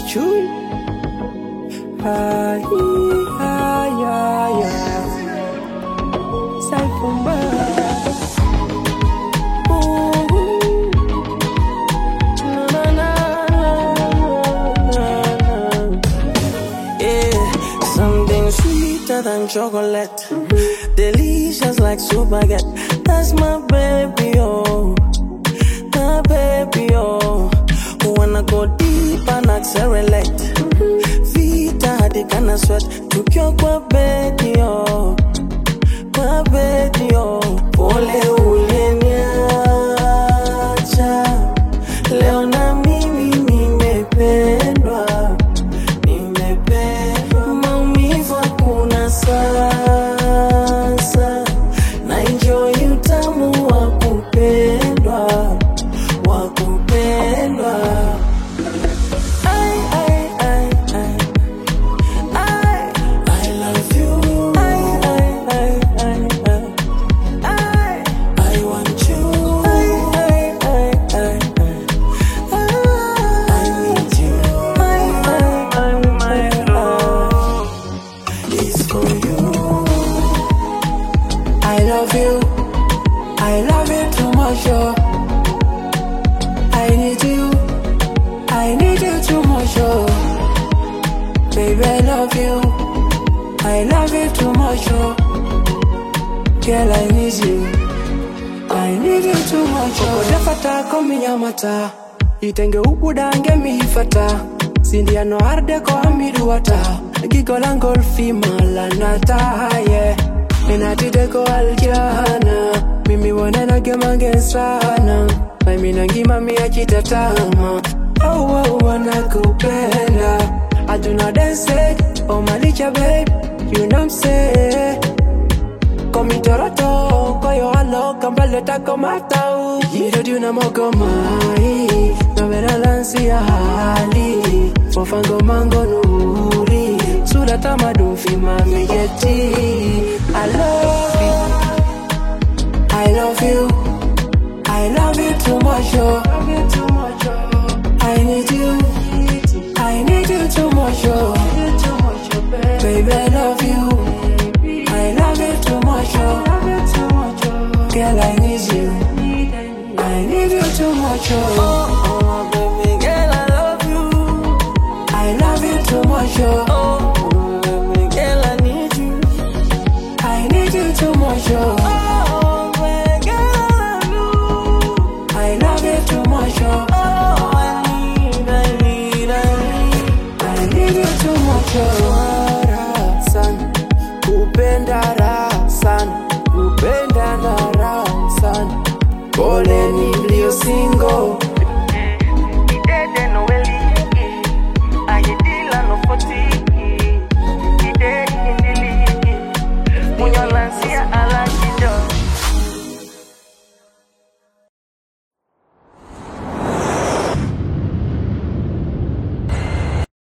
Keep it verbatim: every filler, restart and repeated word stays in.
Chui. Ay, ay, ay, ay. Saifumba. Na, na, na, na, na. Yeah, something sweeter than chocolate. Mm-hmm. Delicious like spaghetti. That's my baby, oh. My baby, oh. Wanna go deep and accelerate. Mm-hmm. Vita hadi kana sweat. Tukio kwa bedi, oh. Kwa bedi, oh. Pole uliniacha. Leo na mimi nimependwa. Nimependwa. Maumivu hakuna sasa. Na enjoy utamu wa kupendwa. Wa kupendwa. I love you, I love you too much, oh. I need you, I need you too much, oh. Baby, I love you, I love you too much, oh. Girl, I need you, I need you too much, oh. Defata komi yamata, itenge ukudange mifata. Sindiano arde ko amiduata, gigolangol fimala nata, yeah. Enatide ko aljana, mimi wanana gemange sana. Mimi nangima miachita tama, oh oh wanakupenda. I do not dance it, oh malicha babe, you know I'm saying. Komi toroto, koyo alo, kambale tako matau. Yiro diuna moko mai, no vera lansi ya hali. Fofango mango nuri, sura tamadu fima miyeti. I love you, I love you, I love you too much, oh.